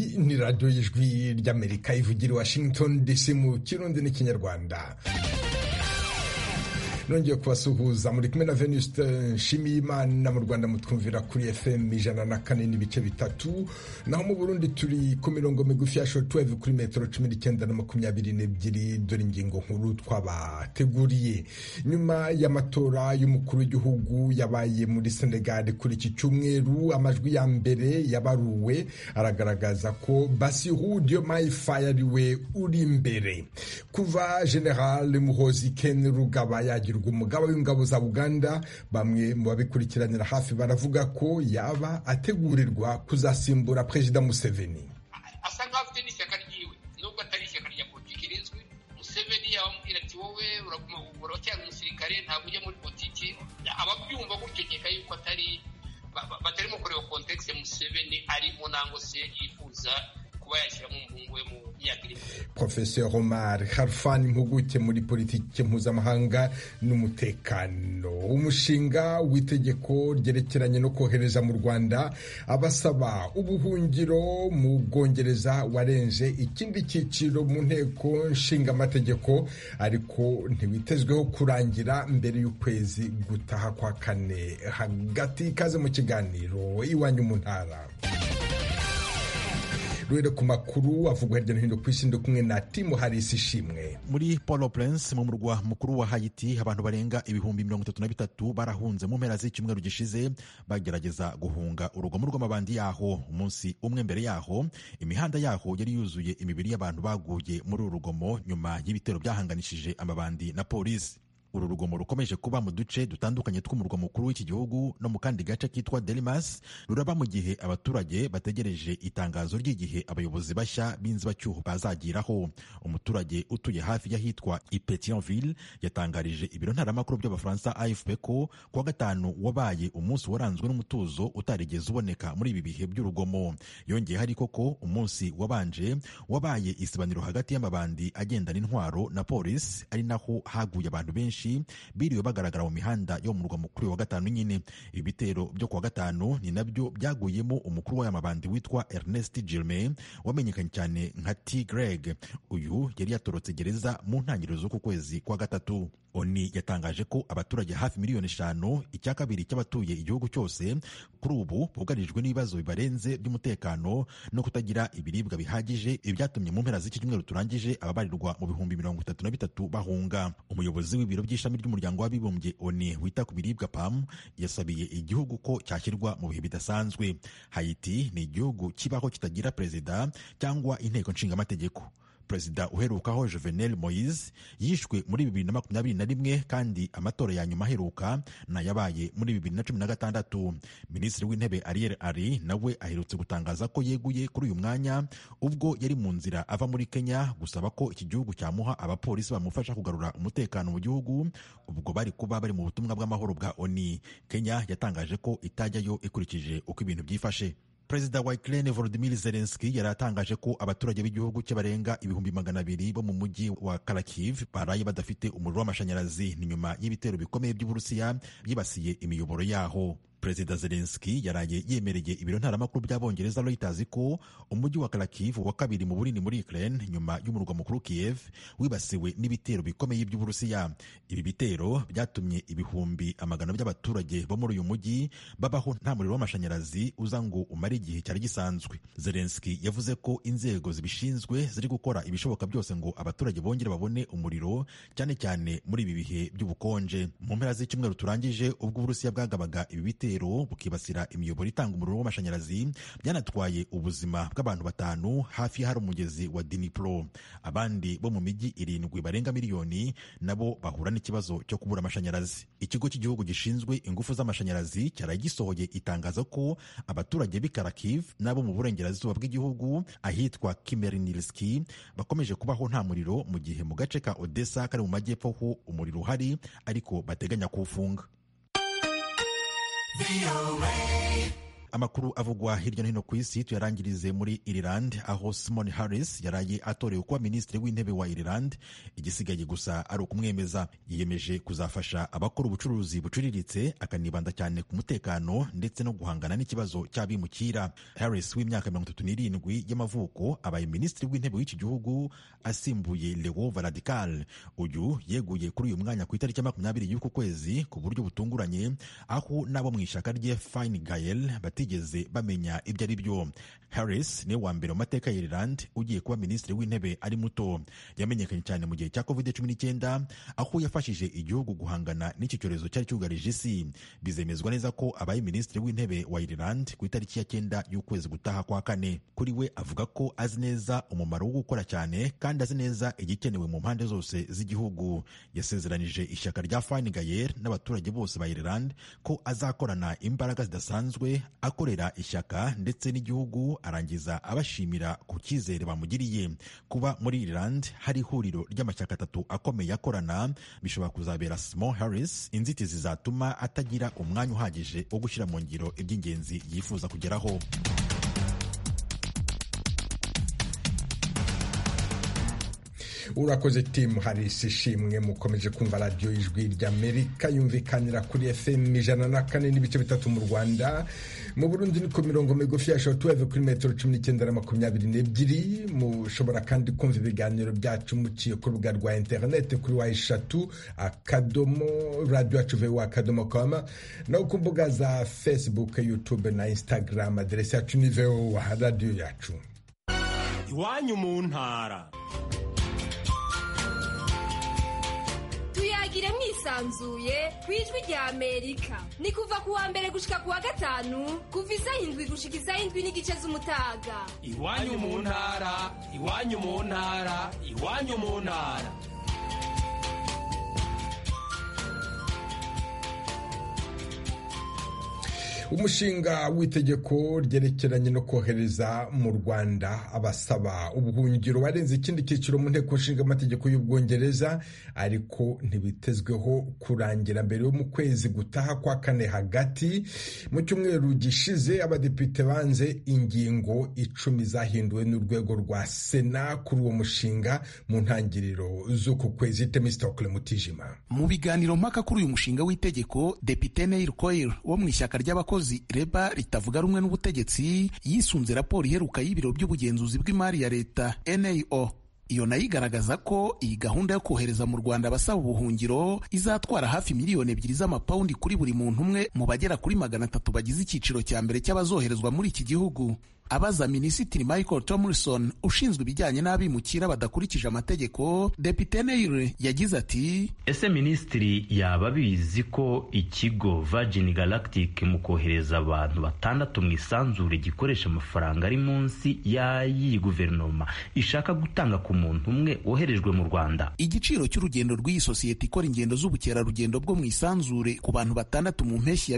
ni radiyo y'ijwi ry'Amerika ivugira i Washington DC mu Kirundi n'Ikinyarwanda. Nongeye kubasuhuza muri kumwe na Venuste Nshimiyimana. Mu Rwanda mutwumvira kuri FM 104.3, naho mu Burundi turi ku mirongo migufi ya shortwave kuri metero 19 na 22. Dore ingingo nkuru twabateguriye. Nyuma y'amatora y'umukuru w'igihugu yabaye muri Senegal kuri iki cyumweru, amajwi ya mbere yabaruwe aragaragaza ko Bassirou Diomaye Faye ariwe uri imbere. Kuva General Muhoozi Kainerugaba yagira umugaba w'ingabo za Uganda, bamwe mu babikurikiranira hafi baravuga ko yaba ategurirwa kuzasimbura Perezida Museveni. Asa nkaho afite n'ishyaka ryiwe, nubwo atari ishyaka rya politiki rizwi. Museveni yamubwira ati wowe uracyari umusirikare, ntabwo ujya muri politiki. Ababyumva gutyo nkeka yuko batarimo kureba context Museveni arimo nangwa se yifuza kuba yashyiramo umuhungu we mu myaka iri imbere. Professeur Omar Khalfan, impuguke muri politiki mpuzamahanga n'umutekano. Umushinga w'itegeko ryerekeranye no kohereza mu Rwanda abasaba ubuhungiro mu Bwongereza warenze ikindi cyiciro mu nteko nshingamategeko, ariko ntiwitezweho kurangira mbere y'ukwezi gutaha kwa kane. Hagati kaze mu kiganiro Iwanyu mu Ntara. Rwere ku makuru avugwa hirya no hino ku isi, kumwe na Tim Harris Ishimwe. Muri Port-au-Prince mu murwa mukuru wa Haiti, abantu barenga ibihumbi 33 barahunze mu mpera z'icyumweru gishize bagerageza guhunga urugomo rw'amabandi yaho. Umunsi umwe mbere yaho, imihanda yaho yari yuzuye imibiri y'abantu baguye muri uru rugomo nyuma y'ibitero byahanganishije amabandi na polisi. Uru rugomo rukomeje kuba mu duce dutandukanye tw'umurwa mukuru w'iki gihugu no mu kandi gace kitwa Delmas, ruraba mu gihe abaturage bategereje itangazo ry'igihe abayobozi bashya b'inzibacyuho bazagiraho. Umuturage utuye hafi y'ahitwa Pétionville yatangarije ibiro ntaramakuru by'abafaransa AFP ko kuwa gatanu wabaye umunsi waranzwe n'umutuzo utarigeze uboneka muri ibi bihe by'urugomo. Yongeye ariko ko umunsi wabanje wabaye isibaniro hagati y'amabandi agendana intwaro na polisi, ari naho haguye abantu benshi biriwe bagaragara mu mihanda yo mu murwa mukuru wa gatanu nyine. Ibitero byo kuwa gatanu ni nabyo byaguyemo umukuru w'aya mabandi witwa Ernest Gilme, wamenyekanye cyane nka T Greg. Uyu yari yatorotse gereza mu ntangiriro z'uku kwezi kwa gatatu. ONU yatangaje ko abaturage hafi miliyoni 5, icya kabiri cy'abatuye igihugu cyose, kuri ubu bugarijwe n'ibibazo bibarenze by'umutekano no kutagira ibiribwa bihagije, ibyatumye mu mpera z'iki cyumweru turangije ababarirwa mu bihumbi 33 bahunga. Umuyobozi w'ibiro by'ishami ry'umuryango w'abibumbye ONU wita ku biribwa PAM yasabiye igihugu ko cyashyirwa mu bihe bidasanzwe. Haiti ni igihugu kibaho kitagira perezida cyangwa inteko nshingamategeko. Perezida uherukaho Jovenel Moise yishwe muri 2021 kandi amatora ya nyuma aheruka yabaye muri 2016. Minisitiri w'intebe Ariel Henry nawe aherutse gutangaza ko yeguye kuri uyu mwanya ubwo yari mu nzira ava muri Kenya gusaba ko iki gihugu cyamuha abapolisi bamufasha kugarura umutekano mu gihugu, ubwo bari kuba bari mu butumwa bw'amahoro bwa ONU. Kenya yatangaje ko itajyayo ikurikije uko ibintu byifashe. Perezida wa Ukraine Volodymyr Zelensky yari atangaje ko abaturage b'igihugu cye barenga ibihumbi 200 bo mu mujyi wa Kharkiv baraye badafite umuriro w'amashanyarazi, ni nyuma y'ibitero bikomeye by'Uburusiya byibasiye imiyoboro yaho. Perezida Zelensky yaraye yemereye ibiro ntaramakuru by'Abongereza Reuters ko umujyi wa Kharkiv wa kabiri mu bunini muri Ukraine nyuma y'umurwa mukuru Kiev wibasiwe n'ibitero bikomeye by'Uburusiya. Ibi bitero byatumye ibihumbi amagana by'abaturage bo muri uyu mujyi babaho nta muriro w'amashanyarazi uza ngo umare igihe cyari gisanzwe. Zelensky yavuze ko inzego zibishinzwe ziri gukora ibishoboka byose ngo abaturage bongere babone umuriro, cyane cyane muri ibi bihe by'ubukonje. Mu mpera z'icyumweru turangije, ubwo Uburusiya bwagabaga ibi bitero bukibasira imiyoboro itanga umuriro w'amashanyarazi, byanatwaye ubuzima bw'abantu 5 hafi hari umugezi wa Dnipro. Abandi bo mu mijyi 7 barenga miliyoni nabo bahura n'ikibazo cyo kubura amashanyarazi. Ikigo cy'igihugu gishinzwe ingufu z'amashanyarazi cyaraye gisohoye itangazo ko abaturage b'i Kharkiv nabo mu burengerazuba bw'igihugu ahitwa Khmelnytskyi bakomeje kubaho nta muriro, mu gihe mu gace ka Odessa kari mu majyepfo ho umuriro uhari ariko bateganya kuwufunga. Amakuru avugwa hirya no hino ku isi tuyarangirize muri Ireland, aho Simon Harris yaraye atorewe kuba minisitiri w'intebe wa Ireland. Igisigaye gusa ari ukumwemeza. Yiyemeje kuzafasha abakora ubucuruzi buciriritse, akanibanda cyane ku mutekano ndetse no guhangana n'ikibazo cy'abimukira. Harris w'imyaka 37 y'amavuko abaye minisitiri w'intebe w'iki gihugu asimbuye Leo Varadkar. Uyu yeguye kuri uyu mwanya ku itariki 20 y'uku kwezi ku buryo butunguranye, aho nabo mu ishyaka rye Fine Gael batigeze bamenya ibyo ari byo. Harris ni wa mbere mu mateka ya Ireland ugiye kuba minisitiri w'intebe ari muto. Yamenyekanye cyane mu gihe cya COVID-19, aho yafashije igihugu guhangana n'iki cyorezo cyari cyugarije isi. Bizemezwa neza ko abaye minisitiri w'intebe wa Ireland ku itariki ya 9 y'ukwezi gutaha kwa kane. Kuri we avuga ko azi neza umumaro wo gukora cyane kandi azi neza igikenewe mu mpande zose z'igihugu. Yasezeranije ishyaka rya Fine Gael n'abaturage bose ba Ireland ko azakorana imbaraga zidasanzwe akorera ishyaka ndetse n'igihugu, arangiza abashimira ku cyizere bamugiriye. Kuba muri Ireland hari ihuriro ry'amashyaka 3 akomeye akorana bishobora kuzabera Simon Harris inzitizi zatuma atagira umwanya uhagije wo gushyira mu ngiro iby'ingenzi yifuza kugeraho. Urakoze Tim Harris. Ishimwe. Mukomeje kumva radio Ijwi ry'Amerika yumvikanira kuri FM 104.3 mu Rwanda. Mu Burundi ni ku mirongo migufi ya shortwave kuri metero 19-22. Mushobora kandi kumva ibiganiro byacu muciye ku rubuga rwa internet kuri wa3.radio.com no ku mbuga za Facebook, YouTube na Instagram. Adresi yacu ni VOA radio yacu. Iwanyu mu ntara. Tuyagire mwisanzuye kwijwi rya Amerika. Ni kuva kuwa mbere gushika kuwa gatanu kuva 7 gushika 7 n'igice z'umutaga. Iwanyu mu ntara, iwanyu mu ntara, iwanyu mu ntara. Umushinga w'itegeko ryerekeranye no kohereza mu Rwanda abasaba ubuhungiro warenze ikindi cyiciro mu nteko nshinga amategeko y'Ubwongereza, ariko ntibitezweho kurangira mbere yo mu kwezi gutaha kwa kane. Hagati mu cyumweru gishize abadepite banze ingingo 10 zahinduwe n'urwego rwa Sena kuri uwo mushinga mu ntangiriro z'uku kwezi. Temistokle Mutijima. Mu biganiro mpaka kuri uyu mushinga w'itegeko, Depite Neil Coyle wo mu ishyaka ry'abakozi Reba ritavuga rumwe n'ubutegetsi yisunze raporo iheruka y'ibiro by'ubugenzuzi bw'imari ya leta NAO. Iyo nayo igaragaza ko iyi gahunda yo kohereza mu Rwanda abasaba ubuhungiro izatwara hafi miliyoni 2 z'amapawundi kuri buri muntu umwe mu bagera kuri 300 bagize icyiciro cya mbere cy'abazoherezwa muri iki gihugu. Abaza Minisitiri Michael Tomlinson ushinzwe ibijyanye n'abimukira badakurikije amategeko, Depite Neil yagize ati: ese Minisitiri yaba bizi ko ikigo Virgin Galactic mu kohereza abantu 6 mu isanzure gikoresha amafaranga ari munsi y'ayi guverinoma ishaka gutanga ku muntu umwe woherejwe mu Rwanda? Igiciro cy'urugendo rw'iyi sosiyete ikora ingendo z'ubukerarugendo bwo mu isanzure ku bantu 6 mu mpeshyi ya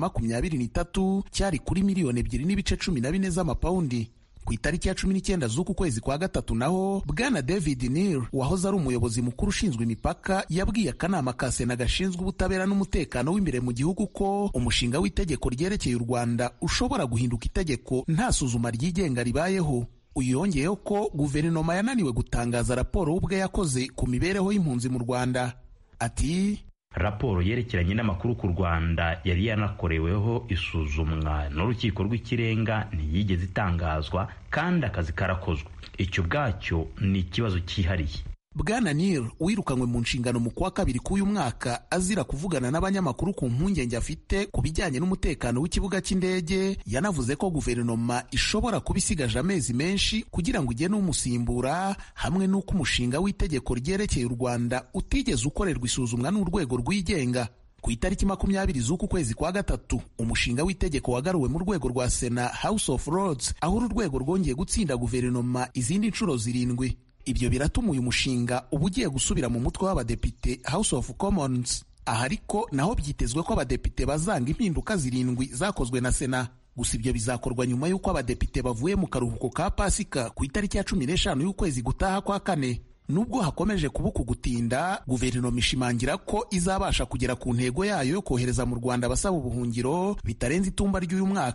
2023 cyari kuri miliyoni 2.14 z'amapawundi. Ku itariki ya 19 z'uku kwezi kwa gatatu naho Bwana David Neal wahoze ari umuyobozi mukuru ushinzwe imipaka yabwiye akanama ka Sena gashinzwe ubutabera n'umutekano w'imbere mu gihugu ko umushinga w'itegeko ryerekeye u Rwanda ushobora guhinduka itegeko nta suzuma ryigenga ribayeho. Uyu yongeyeho ko guverinoma yananiwe gutangaza raporo ubwe yakoze ku mibereho y'impunzi mu Rwanda. Ati: raporo yerekeranye n'amakuru ku Rwanda yari yanakoreweho isuzumwa n'urukiko rw'ikirenga ntiyigeze itangazwa kandi akazi karakozwe. Icyo bwacyo ni ikibazo cyihariye. Bwana Neal wirukanywe mu nshingano mu kwa kabiri k'uyu mwaka azira kuvugana n'abanyamakuru ku mpungenge afite ku bijyanye n'umutekano w'ikibuga cy'indege, yanavuze ko guverinoma ishobora kuba isigaje amezi menshi kugira ngo ugene umusimbura, hamwe n'uko umushinga w'itegeko ryerekeye u Rwanda utigeze ukorerwa isuzumwa n'urwego rwigenga. Ku itariki 20 z'uku kwezi kwa gatatu umushinga w'itegeko wagaruwe mu rwego rwa Sena House of Lords, aho urwego rwongeye gutsinda guverinoma izindi nshuro 7. Ibyo biratuma uyu mushinga uba ugiye gusubira mu mutwe w'abadepite House of Commons. Aha ariko naho byitezwe ko abadepite bazanga impinduka 7 zakozwe na Sena. Gusa ibyo bizakorwa nyuma y'uko abadepite bavuye mu karuhuko ka Pasika ku itariki ya 15 y'ukwezi gutaha kwa kane. Nubwo hakomeje kubuka gutinda, guverinoma ishimangira ko izabasha kugera ku ntego yayo yo kohereza mu Rwanda abasaba ubuhungiro bitarenze itumba ry'uyu mwaka.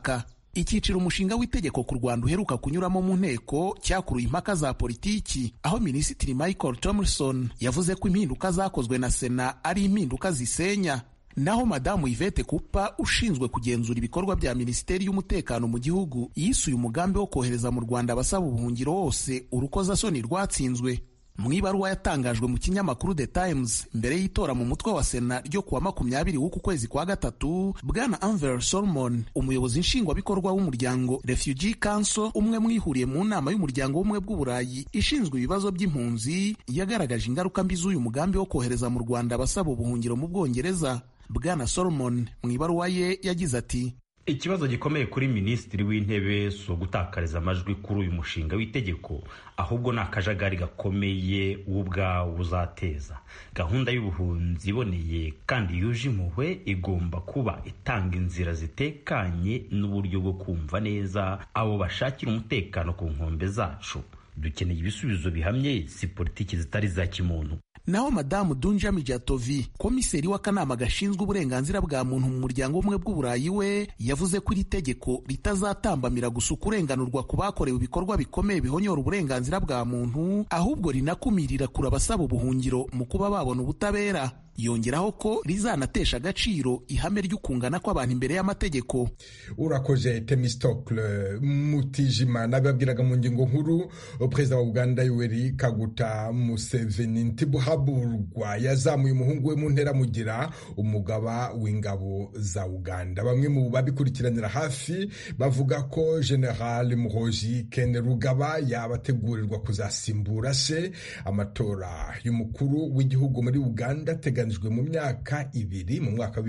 Icyiciro umushinga w'itegeko ku Rwanda uheruka kunyuramo mu nteko cyakuruye impaka za politiki, aho Minisitiri Michael Thompson yavuze ko impinduka zakozwe na Sena ari impinduka zisenya. Naho Madamu Yvette Cooper ushinzwe kugenzura ibikorwa bya Minisiteri y'Umutekano mu gihugu yisuye umugambi wo kohereza mu Rwanda abasaba ubuhungiro wose urukozasoni rwatsinzwe. Mu ibaruwa yatangajwe mu kinyamakuru The Times mbere y'itora mu mutwe wa Sena ryo kuwa 20 w'uku kwezi kwa gatatu, Bwana Anver Solomon, umuyobozi nshingwabikorwa w'umuryango Refugee Council, umwe mwihuriye mu nama y'umuryango w'ubumwe bw'Uburayi ishinzwe ibibazo by'impunzi, yagaragaje ingaruka mbi z'uyu mugambi wo kohereza mu Rwanda abasaba ubuhungiro mu Bwongereza. Bwana Solomon mu ibaruwa ye yagize ati: ikibazo gikomeye kuri Minisitiri w'Intebe si ugutakariza amajwi kuri uyu mushinga w'itegeko, ahubwo ni akajagari gakomeye ubwawo uzateza. Gahunda y'ubuhunzi iboneye kandi yuje impuhwe igomba kuba itanga inzira zitekanye n'uburyo bwo kumva neza abo bashakira umutekano ku nkombe zacu. Dukeneye ibisubizo bihamye, si politiki zitari za kimuntu. Naho Madamu Dunja Mijatovi, komiseri w'akanama gashinzwe uburenganzira bwa muntu mu muryango w'ubumwe bw'Uburayi, we yavuze ko iri tegeko ritazatambamira gusa kurenganurwa ku bakorewe ibikorwa bikomeye bihonyora uburenganzira bwa muntu, ahubwo rinakumirira kure abasaba ubuhungiro mu kuba babona ubutabera. Yongeraho ko rizanatesha agaciro ihame ry'ukungana kw'abantu imbere y'amategeko. Urakoze Temistocle Mutijima. Nababwiraga mu ngingo nkuru, Perezida wa Uganda Yoweri Kaguta Museveni ntibuhaburwa yazamuye umuhungu we mu ntera mugira umugaba w'ingabo za Uganda. Bamwe mu babikurikiranira hafi bavuga ko General Muhoozi Kainerugaba yabategurirwa kuzasimbura se. Amatora y'umukuru w'igihugu muri Uganda teganijwe mu myaka 2 mu mwaka wa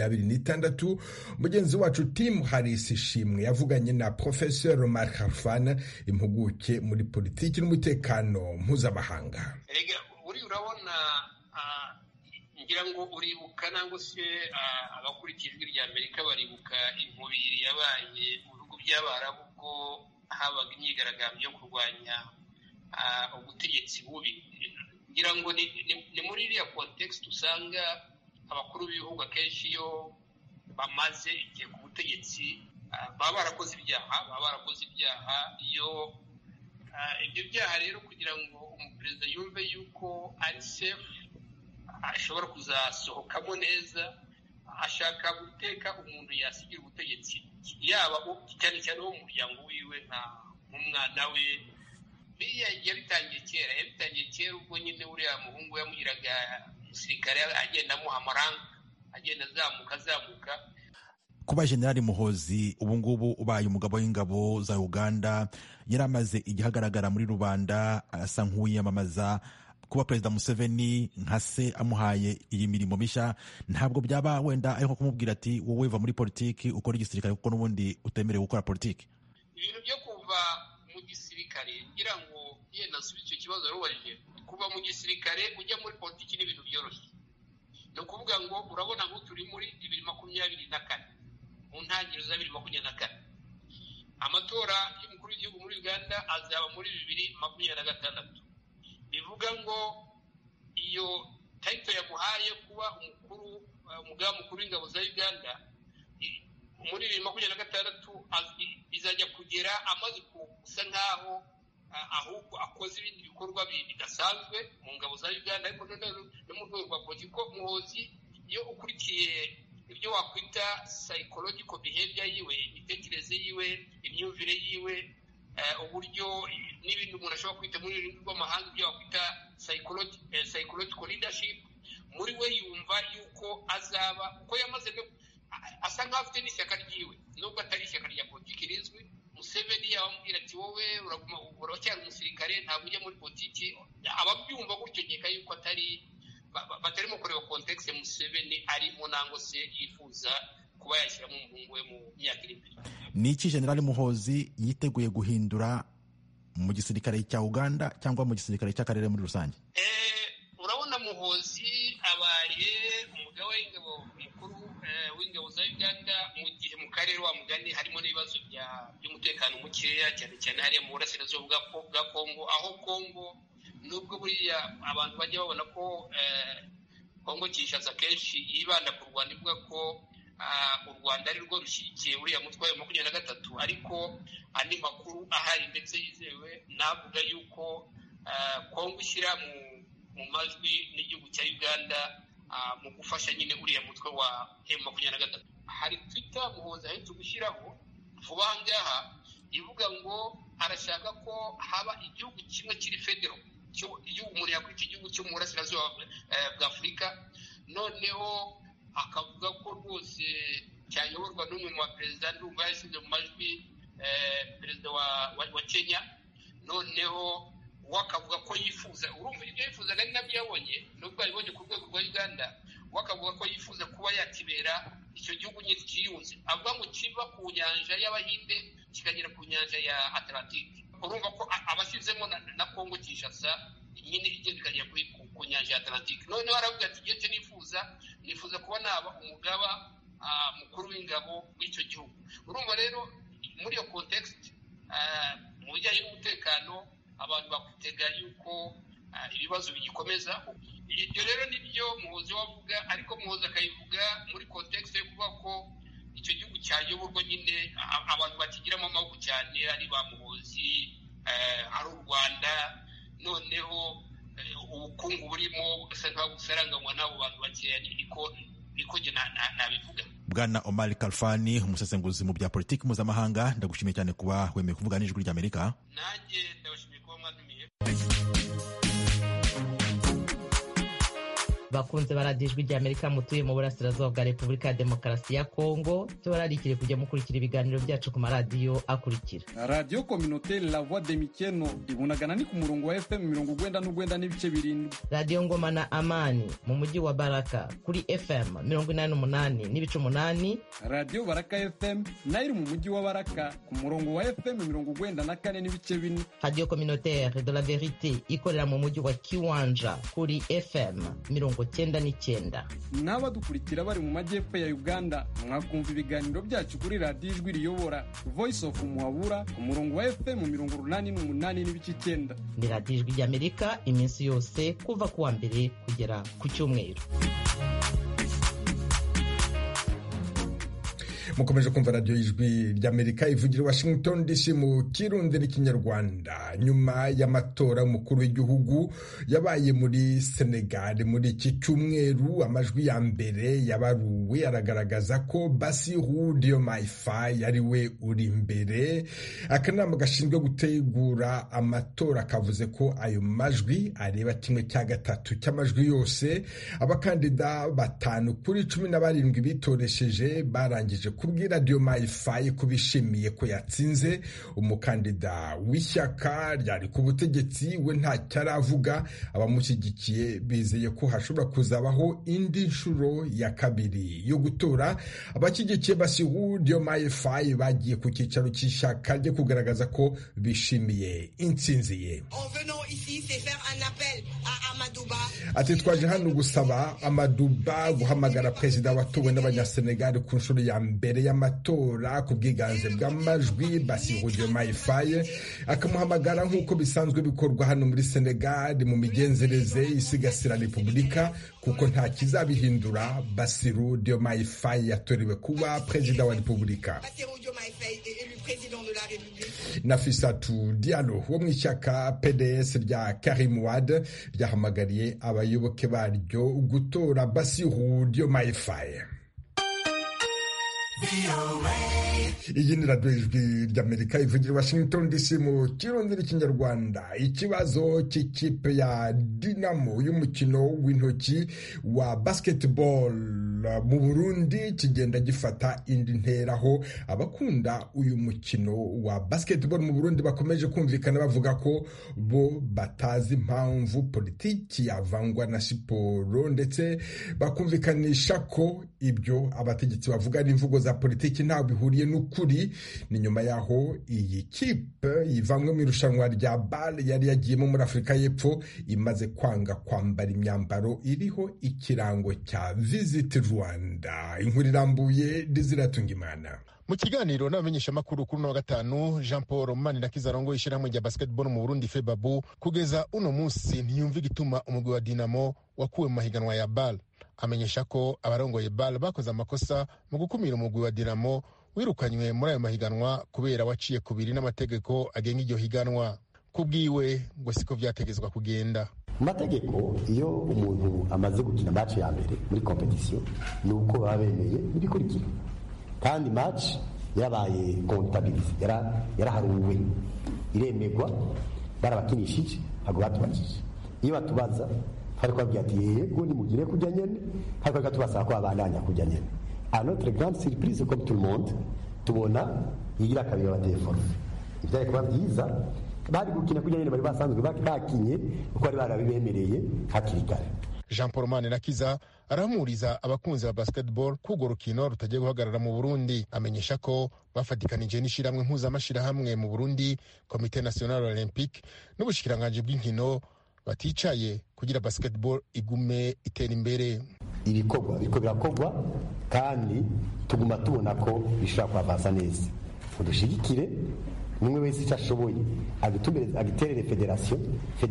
2026. Mugenzi wacu Tim Harris Ishimwe yavuganye na Professor Mark Harfan, impuguke muri politiki n'umutekano mpuzamahanga. Uri urabona, ngira ngo uribuka nangwa se abakurikira ijwi rya Amerika baribuka inkubiri yabaye mu bihugu by'Abarabu ubwo habaga imyigaragambyo yo kurwanya ubutegetsi bubi. Ngira ngo ni muri iriya context usanga abakuru b'ibihugu akenshi iyo bamaze igihe ku butegetsi baba barakoze ibyaha. Iyo ibyo byaha rero kugira ngo umuperezida yumve yuko ari safe, ashobora kuzasohokamo neza, ashaka guteka umuntu yasigira ubutegetsi, yaba cyane cyane wo mu muryango wiwe nk'umwana we. Yabitangiye kera ubwo nyine uriya muhungu yamuhiraga umusirikare agenda amuha amaranga, agenda azamuka. Kuba General Muhoozi ubungubu ubaye umugabo w'ingabo za Uganda, yari amaze igihe agaragara muri rubanda asa nk'uwiyamamaza. Kuba Perezida Museveni nka se amuhaye iyi mirimo mishya, ntabwo byaba wenda ariko kumubwira ati wowe va muri politiki ukora igisirikare kuko n'ubundi utemerewe gukora politiki? Ibintu byo kuva mu gisirikare, ngira ngo yenda nasubiza icyo kibazo rubarije. Kuva mu gisirikare ujya muri politiki ni ibintu byoroshye. Ni ukuvuga ngo urabona ngo turi muri 2024, mu ntangiriro za 2024. Amatora y'umukuru w'igihugu muri Uganda azaba muri 2026. Bivuga ngo iyo title yamuhaye kuba umugaba mukuru w'ingabo za Uganda muri 2026 bizajya kugera amaze gusa nkaho ahubwo akoze ibindi bikorwa bidasanzwe mu ngabo za Uganda. Ariko no mu rwego rwa politiki, Muhoozi iyo ukurikiye ibyo wakwita psychological behavior yiwe, imitekerereze yiwe, imyumvire yiwe, uburyo n'ibindi umuntu ashobora kwita muri rurimi rw'amahanga ibyo wakwita psychological leadership, muri we yumva yuko azaba uko yamaze asa nk'aho afite n'ishyaka ryiwe, nubwo atari ishyaka rya politiki rizwi. Museveni yabambwira ati wowe uracyari umusirikare, ntabwo ujya muri politiki. Ababyumva gutyo nkeka yuko batarimo kureba context Museveni arimo nangwa se yifuza kuba yashyiramo umuhungu we mu myaka iri imbere. Ni iki General Muhoozi yiteguye guhindura mu gisirikare cya Uganda cyangwa mu gisirikare cy'akarere muri rusange? Urabona Muhoozi abaye umugaba w'ingabo mukuru w'ingabo za Uganda mu gihe mu karere wa mugani harimo n'ibibazo by'umutekano mukeya, cyane cyane hariya mu burasirazuba bwa Kongo, aho Kongo nubwo buriya abantu bajya babona ko Kongo Kinshasa kenshi yibanda ku Rwanda, ivuga ko u Rwanda ari rwo rushyigikiye uriya mutwe wa M23, ariko andi makuru ahari ndetse yizewe navuga yuko Kongo ishyira mu majwi n'igihugu cya Uganda mu gufasha nyine uriya mutwe wa M23. Hari Twitter Muhoza ahetse gushyiraho vuba ngaha ivuga ngo arashaka ko haba igihugu kimwe kiri federal, igihugu umuntu yakwita igihugu cyo mu burasirazuba bwa Afurika, noneho akavuga ko rwose cyayoborwa n'umwe mu baperezida ndumva yashyize mu majwi perezida wa Kenya, noneho wakavuga ko yifuza, urumva ibyo yifuzaga ari nabyo yabonye nubwo yabonye ku rwego rwa Uganda, wakavuga ko yifuza kuba yakibera icyo gihugu nyine kiyunze, avuga ngo kiva ku nyanja y'Abahinde kikagera ku nyanja ya Atlantique. Urumva ko abashyizemo na Kongo Kinshasa nyine igenda ikagera ku nyanja ya Atlantique. Noneho aravuga ati igihe cyo nifuza kuba naba umugaba mukuru w'ingabo w'icyo gihugu. Urumva rero muri iyo context mu bijyanye n'umutekano abantu bakwitega yuko ibibazo bigikomeza. Ibyo rero nibyo Muhozi wavuga, ariko Muhozi akayivuga muri context yo kuvuga ko icyo gihugu cyayoborwa nyine abantu bakigiramo amaboko cyane, ari ba Muhozi, ari u Rwanda, noneho ubukungu burimo ugasa nkaho busaranganywa n'abo bantu bakeya. Niko jye nabivuga. Bwana Omar Kalfani, umusesenguzi mu bya politiki mpuzamahanga, ndagushimiye cyane kuba wemeye kuvuga n'ijwi ry'Amerika. Nanjye ndabashimiye kuba mwadumiye. bakunze baradiyo ijwi ry'Amerika mutuye mu burasirazuba bwa Repubulika ya Demokarasi ya Kongo, tubararikire kujya mukurikira ibiganiro byacu ku maradiyo akurikira: Radio Communautaire La Voix de Mikeno ibunagana ni ku murongo wa FM 99.7, Radio Ngoma na Amani mu mujyi wa Baraka kuri FM 88.8, Radio Baraka FM nayo mu mujyi wa Baraka ku murongo wa FM 94.4, Radio Communautaire de la Verite ikorera mu mujyi wa Kiwanja kuri FM 99. N'abadukurikira bari mu majyepfo ya Uganda mwakumva ibiganiro byacu kuri Radio Ijwi Riyobora Voice of Muhabura ku murongo wa FM 88.9. Ni Radio Ijwi ry'Amerika iminsi yose kuva kuwa mbere kugera ku cyumweru. mukomeje kumva radiyo y'ijwi ry'Amerika ivugira Washington DC mu Kirundi n'Ikinyarwanda. Nyuma y'amatora umukuru w'igihugu yabaye muri Senegal muri iki cyumweru, amajwi ya mbere yabaruwe aragaragaza ko Bassirou Diomaye Faye ari we uri imbere. Akanama gashinzwe gutegura amatora kavuze ko ayo majwi areba 1/3 cy'amajwi yose. Abakandida 5 kuri 17 bitoresheje barangije kubwira Diomaye Faye ko bishimiye ko yatsinze. Umukandida w'ishyaka ryari ku butegetsi we nta cyaravuga. Abamushyigikiye bizeye ko hashobora kuzabaho indi nshuro ya kabiri yo gutora. Abashyigikiye Bassirou Diomaye Faye bagiye ku cyicaro cy'ishyaka rye kugaragaza ko bishimiye intsinzi ye. Ati twaje hano gusaba Amadouba guhamagara perezida watowe n'Abanyasenegal ku nshuro ya mbere y'amatora ku bwiganze bw'amajwi Bassirou Diomaye Faye, akamuhamagara nk'uko bisanzwe bikorwa hano muri Senegal mu migenzereze isigasira repubulika, kuko nta kizabihindura. Bassirou Diomaye Faye yatorewe kuba perezida wa repubulika. Nafissatou Diallo wo mu ishyaka PDS rya Karim Wade ryahamagariye abayoboke baryo gutora Bassirou Diomaye Faye. Iyi ni radiyo y'ijwi ry'Amerika ivugira Washington DC mu Kirundi n'Ikinyarwanda. Ikibazo cy'ikipe ya Dinamo y'umukino w'intoki wa basketball mu Burundi kigenda gifata indi ntera, aho abakunda uyu mukino wa basketball mu Burundi bakomeje kumvikana bavuga ko bo batazi impamvu politiki yavangwa na siporo, ndetse bakumvikanisha ko ibyo abategetsi bavuga ari imvugo za politiki ntaho bihuriye n'ukuri. Ni nyuma yaho iyi kipe yivanywe mu irushanwa rya BAL yari yagiyemo muri Afurika y'Epfo imaze kwanga kwambara imyambaro iriho ikirango cya Visit Rwanda. Inkuru irambuye Diziratunga. Mu kiganiro n'abamenyeshamakuru kuri wa gatanu, Jean Paul Manirakiza arongoye ishyirahamwe rya basketball mu Burundi FEBABU, kugeza uno munsi ntiyumva igituma umugwi wa Dinamo wakuwe mu mahiganwa ya BAL. amenyesha ko abarongoye BAL bakoze amakosa mu gukumira umugwi wa Dinamo wirukanywe muri ayo mahiganwa kubera waciye kubiri n'amategeko agenga iryo higanwa. Kubwiwe ngo siko vyategezwa kugenda. Mategeko iyo umuntu amaze gukina match ya mbere muri competition nuko babemeye ibikurikira, kandi match yabaye comptabilize yaraharuwe iremegwa barabakinishije hago batubakije. Iyo batubaza hari kwabwiye ati yego ni mugire kujya nyene, hari kwatubasaba ko abandanya kujya nyene. À notre grande surprise comme tout le monde tubona yigira kabiri bateye forfait. Ibyo kuba byiza bari gukina kujya nyene bari basanzwe bakinye uko bari barabibemereye hakiri kare. Jean Paul Manirakiza aramuriza abakunzi ba basketball kugo rukino rutagiye guhagarara mu Burundi. Amenyesha ko bafatikanije n'ishiramwe mpuzamashirahamwe mu Burundi, Comité National Olympique n'ubushikiranganje bw'inkino baticaye kugira basketball igume itera imbere. Ibikorwa biriko birakogwa kandi tuguma tubona ko bishobora kwavasa neza. Udushigikire umwe wese icyo ashoboye agiterere federasiyo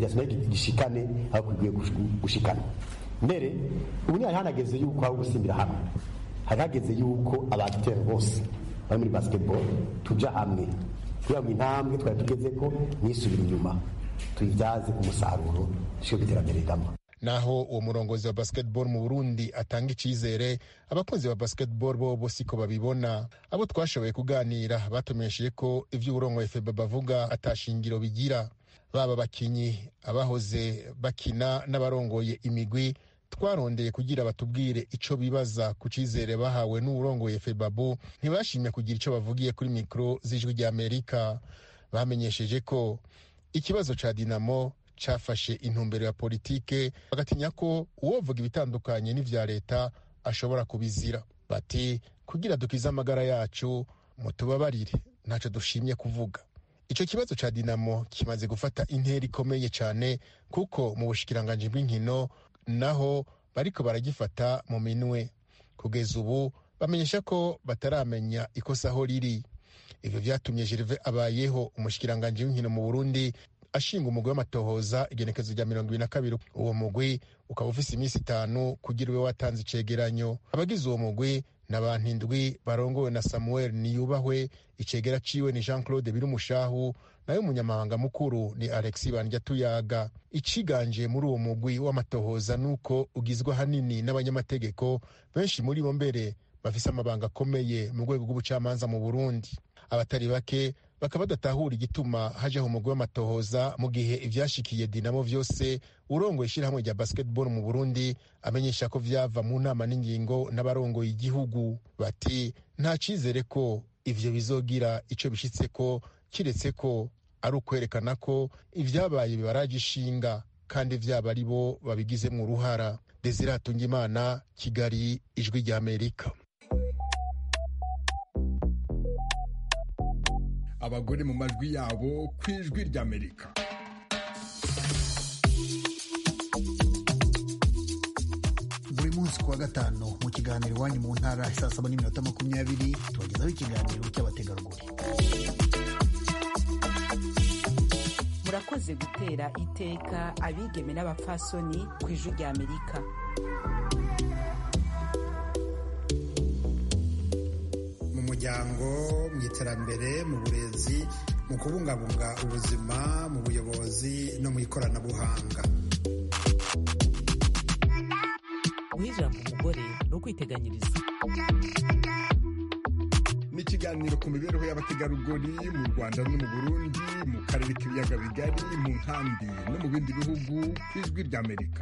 gishikane aho kugiye gushikana. Mbere ubu hari hanageze yuko aho gusimbira hamwe, hari hageze yuko abateri bose bari muri basketball tuja hamwe kugira ngo intambwe twari tugeze ko nisubira inyuma tuyibyaze umusaruro cyo iterambere ridama. Naho uwo murongozi wa basketball mu Burundi atanga icizere, abakunzi ba basketball bo siko babibona. Abo twashoboye kuganira batumesheje ko ivyo uburongo FEB bavuga atashingiro bigira. Baba bakinyi abahoze bakina n'abarongoye imigwi twarondeye kugira batubwire ico bibaza ku cizere bahawe n'uburongoye FEB ntibashimye kugira ico bavugiye kuri mikro z'ijwi rya Amerika. Bamenyesheje ko ikibazo ca Dinamo cafashe intumbero ya politike, bagatinya ko uwovuga ibitandukanye n'ivya leta ashobora kubizira. Bati kugira dukize amagara yacu mutubabarire ntaco dushimye kuvuga. Ico kibazo ca Dinamo kimaze gufata intera ikomeye cyane kuko mu bushikiranganje bw'inkino naho bariko baragifata mu minwe. Kugeza ubu bamenyesha ko bataramenya ikosa aho riri. Ivyo vyatumye Gervais Abayeho umushikiranganje w'inkino mu Burundi ashinga umugwi w'amatohoza igenekezo rya 22. Uwo mugwi ukaba ufise iminsi 5 kugira ube watanze icegeranyo. Abagize uwo mugwi n'abantu 7 barongowe na Samuel Niyubahwe, icegera ciwe ni Jean Claude Birumushahu, nayo umunyamahanga mukuru ni Alexis Banjatuyaga. Iciganje muri uwo mugwi w'amatohoza nuko ugizwe hanini n'abanyamategeko, benshi muri bo mbere bafise amabanga akomeye mu rwego rw'ubucamanza mu Burundi. Abatari bake bakaba badatahura igituma hajeho umugwi w'amatohoza mu gihe ivyashikiye Dinamo vyose urongoye ishirahamwe rya basketball mu Burundi amenyesha ko vyava mu nama n'ingingo n'abarongoye igihugu. Bati nta cizere ko ivyo bizogira ico bishitseko kiretse ko ari ukwerekana ko ivyabaye bibaraje ishinga kandi vyaba ari bo babigizemwo uruhara. Desire Hatungimana, Kigali, Ijwi rya Amerika. Abagore mu majwi yabo ku Ijwi rya Amerika. Buri munsi kuwa gatanu mu kiganiro iwanyu mu ntara saa 7:20 tubagezaho ikiganiro cy'abategarugori. Murakoze gutera iteka abigeme n'abapfasoni ku Ijwi rya Amerika. Mu muryango, mu iterambere, mu burezi, mu kubungabunga ubuzima, mu buyobozi no mu ikoranabuhanga. Guha ijambo umugore no kwiteganyiriza. Ni ikiganiro ku mibereho y'abategarugori mu Rwanda no mu Burundi, mu karere k'ibiyaga bigari, mu nkambi no mu bindi bihugu ku Ijwi rya Amerika.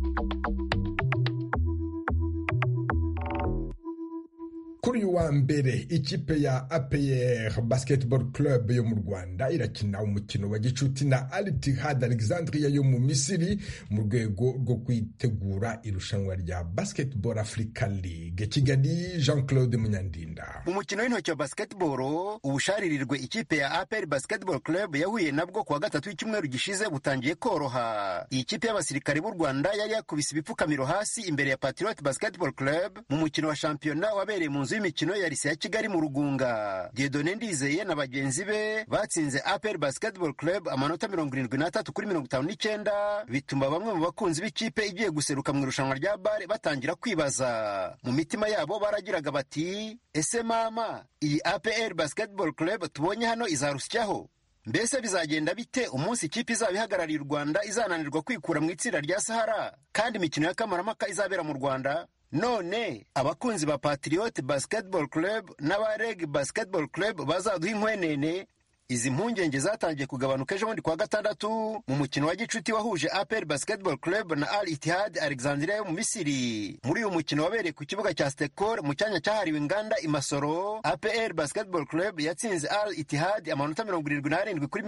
Kuri uyu wa mbere ikipe ya APR Basketball Club yo mu Rwanda irakina umukino wa gicuti na Al Ittihad Alexandria yo mu Misiri mu rwego rwo kwitegura irushanwa rya Basketball Africa League. Kigali, Jean Claude Munyandinda. Mu mukino w'intoki wa basketball ubusharirirwe ikipe ya APR Basketball Club yahuye nabwo kuwa gatatu w'icyumweru gishize butangiye koroha. Iyi kipe y'abasirikare b'u Rwanda yari yakubise ibipfukamiro hasi imbere ya Patriot Basketball Club mu mukino wa shampiyona wabereye mu nzu y'inzu y'imikino ya Lycée ya Kigali mu Rugunga. Dieudonné Ndizeye na bagenzi be batsinze APR Basketball Club amanota 73 kuri 59, bituma bamwe mu bakunzi b'ikipe igiye guseruka mu irushanwa rya BAL batangira kwibaza. Mu mitima yabo baragiraga bati, ese mama, iyi APR Basketball Club tubonye hano izarusyaho? Mbese bizagenda bite umunsi ikipe izaba ihagarariye u Rwanda izananirwa kwikura mu itsinda rya Sahara kandi imikino ya kamarampaka izabera mu Rwanda? None abakunzi ba Patriot Basketball Club n'aba-Reg Basketball Club bazaduha inkwenene? Izi mpungenge zatangiye kugabanuka ejo bundi kwa gatandatu mu mukino wa gicuti wahuje APR Basketball Club na Al Ittihad Alexandria yo mu Misiri. Muri uyu mukino wabereye ku kibuga cya Stekor mu cyanya cyahariwe inganda i Masoro, APR Basketball Club yatsinze Al Ittihad amanota 77 kuri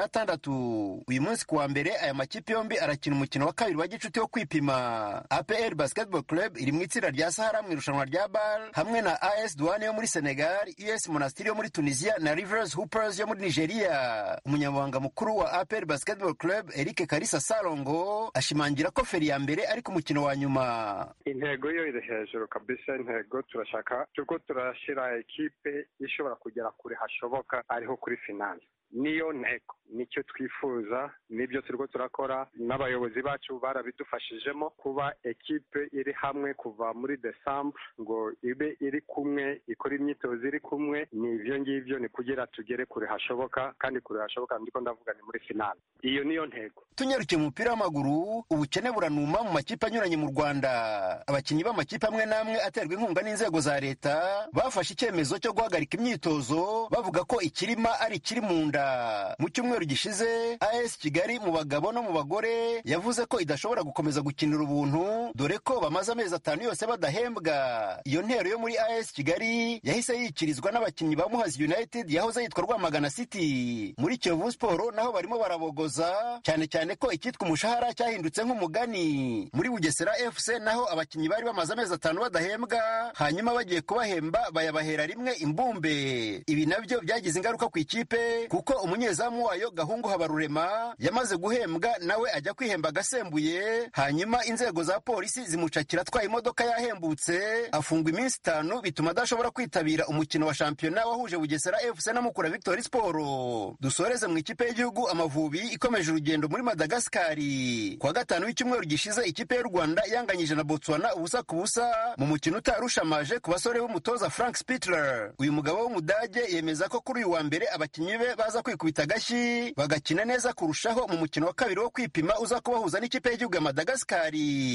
76. Uyu munsi kuwa mbere aya makipe yombi arakina umukino wa kabiri wa gicuti wo kwipima. APR Basketball Club iri mu itsinda rya Sahara mu irushanwa rya BAL hamwe na AS Douane yo muri Senegal, US Monastir yo muri Tunisia na Rivers Hoopers yo muri Nigeria. Umunyamabanga mukuru wa APR Basketball Club Eric Karisa Salongo ashimangira ko feri ya mbere ari ku mukino wa nyuma. Intego yo iri hejuru kabisa, intego turashaka turashira ekipe ishobora kugera kure hashoboka ariho kuri finale. Niyo ntego, nicyo twifuza, nibyo turiko turakora, n'abayobozi bacu barabidufashijemo kuba ekipe iri hamwe kuva muri December ngo ibe iri kumwe, ikora imyitozo iri kumwe. Nivyo ngivyo ni kugira tugere kure hashoboka, kandi kure hashoboka ndiko ndavuga ni muri finale. Iyo niyo ntego. Tunyarukiye mu mupira w'amaguru, ubukene buranuma mu makipe anyuranye mu Rwanda. Abakinnyi b'amakipe amwe n'amwe aterwa inkunga n'inzego za leta bafashe icyemezo cyo guhagarika imyitozo bavuga ko ikirima ari ikiri mu nda. Mu cyumweru gishize AS Kigali mu bagabo no mu bagore yavuze ko idashobora gukomeza gukinira ubuntu dore ko bamaze amezi 5 yose badahembwa. Iyo ntero yo muri AS Kigali yahise yikirizwa n'abakinnyi ba Muhazi United yahoze yitwa Rwamagana City. Muri Kiyovu Sport naho barimo barabogoza cyane cyane ko ikitwa umushahara cyahindutse nk'umugani. Muri Bugesera FC naho abakinnyi bari bamaze amezi 5 badahembwa, hanyuma bagiye kubahemba bayabahera rimwe imbumbe. Ibi nabyo byagize ingaruka ku ikipe kuko umunyezamu wayo Gahungu Habarurema yamaze guhembwa nawe ajya kwihemba agasembuye, hanyuma inzego za polisi zimucakira atwaye imodoka yahembutse, afungwa iminsi 5 bituma adashobora kwitabira umukino wa shampiyona wahuje Bugesera FC na Mukura Victory Sport. Dusoreze mu ikipe y'igihugu Amavubi ikomeje urugendo muri Madagascar. Kwa gatanu w'icyumweru gishize ikipe y'u Rwanda yanganyije na Botswana ubusa ku busa mu mukino utarushamaje ku basore b'umutoza Frank Spittler. Uyu mugabo w'Umudage yemeza ko kuri uyu wa mbere abakinnyi be baza kwikubita agashyi bagakina neza kurushaho mu mukino wa kabiri wo kwipima uza kubahuza n'ikipe y'igihugu ya Madagascar.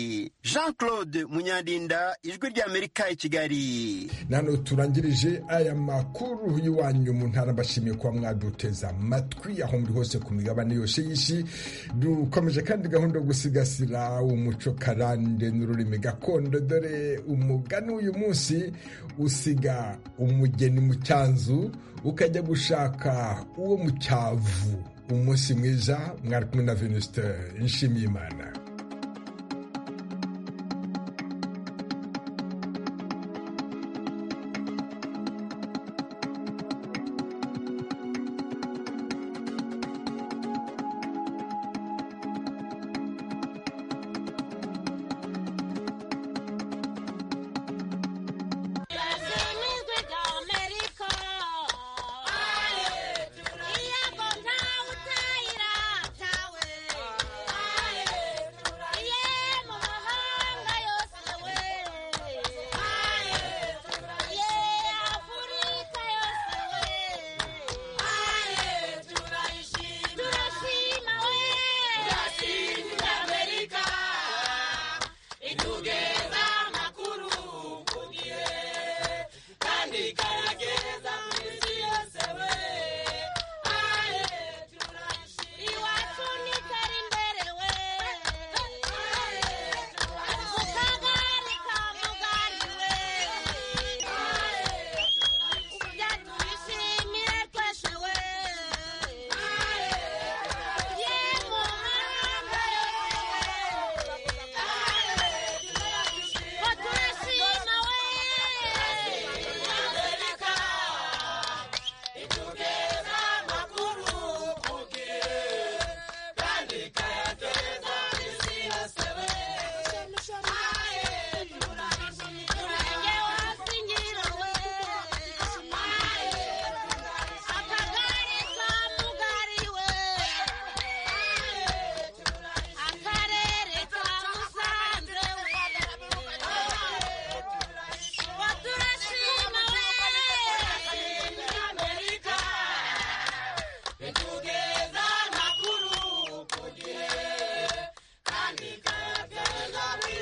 Jean-Claude Munyandinda, Ijwi ry'Amerika i Kigali. Nano turangirije aya makuru y'iwanyu mu ntara, bashimiye kuba mwaduteza amatwi aho muri hose ku migabane yose y'isi. Dukomeje kandi gahunda yo gusigasira umuco karande n'ururimi gakondo, dore umugani w'uyu munsi usiga umugeni mu cyanzu ukajya gushaka uwo mu cyavu. Umunsi mwiza, mwari kumwe na Venuste Nshimiyimana.